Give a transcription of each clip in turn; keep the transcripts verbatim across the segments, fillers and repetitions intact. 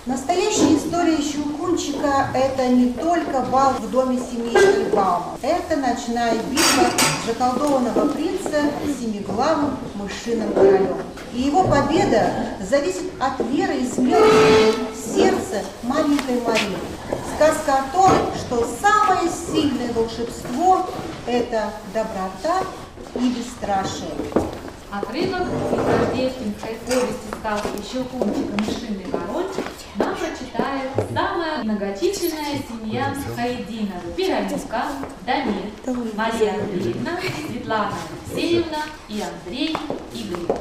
Настоящая история Щелкунчика – это не только бал в доме семьи Штрельбаума. Это ночная битва заколдованного принца с семиглавым мышиным королем. И его победа зависит от веры и смелости в сердце маленькой Марии. Сказка о том, что самое сильное волшебство – это доброта и бесстрашие. Отрывок из рождественской повести сказки «Щелкунчик и мышиный король» нам прочитает самая многочисленная семья Хаидиновых: Вероника, Дамир, Мария Андреевна, Светлана Алексеевна и Андрей Игоревич.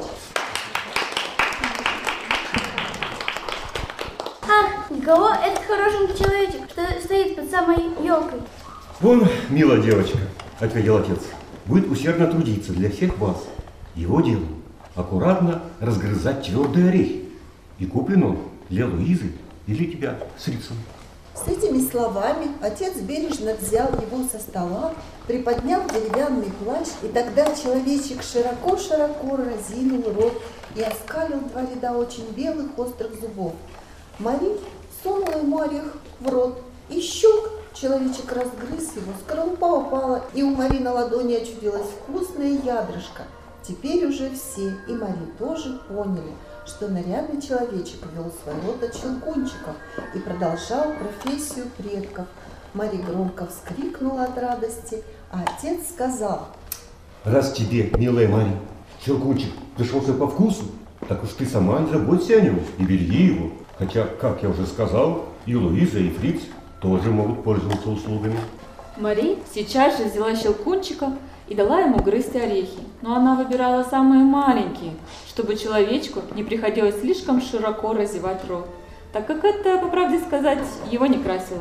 Ах, никого этот хорошенький человечек, что стоит под самой елкой. Вон, милая девочка, ответил отец, будет усердно трудиться для всех вас. Его дело аккуратно разгрызать твердые орехи. И куплен он для Луизы и для тебя с Фрицем. С этими словами отец бережно взял его со стола, приподнял деревянный плащ, и тогда человечек широко-широко разинул рот и оскалил два ряда очень белых острых зубов. Мари сунула ему орех в рот, и щелк, человечек разгрыз его, скорлупа упала, и у Мари на ладони очутилось вкусное ядрышко. Теперь уже все, и Мари тоже, поняли, что нарядный человечек вел свой род от щелкунчиков и продолжал профессию предков. Мари громко вскрикнула от радости, а отец сказал: раз тебе, милая Мари, щелкунчик пришелся по вкусу, так уж ты сама не заботься о нем и береги его. Хотя, как я уже сказал, и Луиза, и Фриц тоже могут пользоваться услугами. Мари сейчас же взяла Щелкунчика и дала ему грызть орехи, но она выбирала самые маленькие, чтобы человечку не приходилось слишком широко разевать рот, так как это, по правде сказать, его не красило.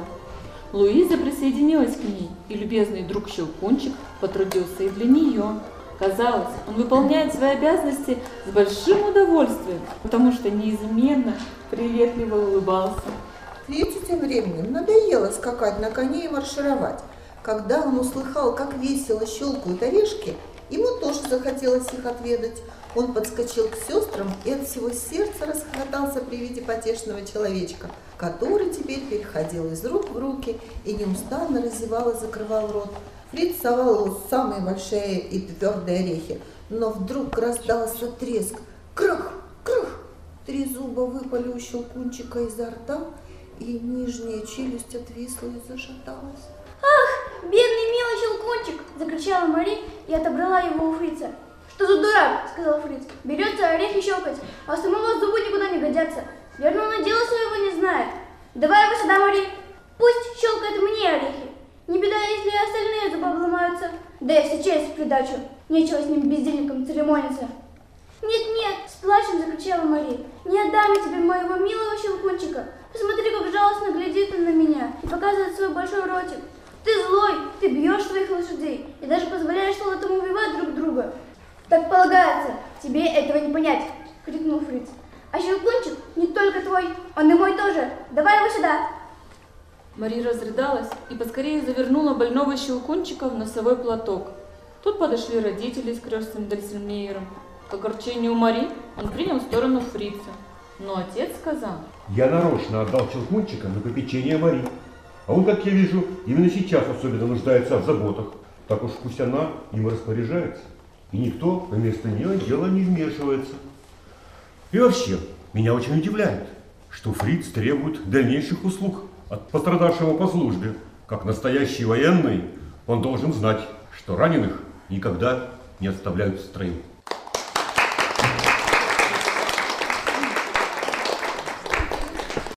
Луиза присоединилась к ней, и любезный друг Щелкунчик потрудился и для нее. Казалось, он выполняет свои обязанности с большим удовольствием, потому что неизменно приветливо улыбался. Фрицу тем временем надоело скакать на коне и маршировать. Когда он услыхал, как весело щелкают орешки, ему тоже захотелось их отведать. Он подскочил к сестрам и от всего сердца расхохотался при виде потешного человечка, который теперь переходил из рук в руки и неустанно разевал и закрывал рот. Фриц совал его самые большие и твердые орехи, но вдруг раздался треск. Крах, крах! Три зуба выпали у Щелкунчика изо рта, и нижняя челюсть отвисла и зашаталась. Ах, бедный милый Щелкунчик! Закричала Мари и отобрала его у Фрица. Что за дурак? Сказал Фриц. Берется орехи щелкать, а самого зубы никуда не годятся. Верно, он и дела своего не знает. Давай его сюда, Мари. Пусть щелкает мне орехи. Не беда, если и остальные зубы обломаются. Да и все честь в придачу. Нечего с ним бездельником церемониться. Нет-нет, с плачем закричала Мари. Не отдам я тебе моего милого Щелкунчика. Посмотри, как жалостно глядит он на меня и показывает свой большой ротик. Ты злой, ты бьешь своих лошадей и даже позволяешь солдатам убивать друг друга. Так полагается, тебе этого не понять, крикнул Фриц. А Щелкунчик не только твой, он и мой тоже. Давай его сюда. Мари разрыдалась и поскорее завернула больного Щелкунчика в носовой платок. Тут подошли родители с крестным Дальсельмейером. К огорчению Мари он принял сторону Фрица. Но отец сказал: я нарочно отдал Щелкунчика на попечение Мари. А он, как я вижу, именно сейчас особенно нуждается в заботах. Так уж пусть она им распоряжается. И никто вместо нее дело не вмешивается. И вообще, меня очень удивляет, что Фриц требует дальнейших услуг от пострадавшего по службе. Как настоящий военный, он должен знать, что раненых никогда не оставляют в строю.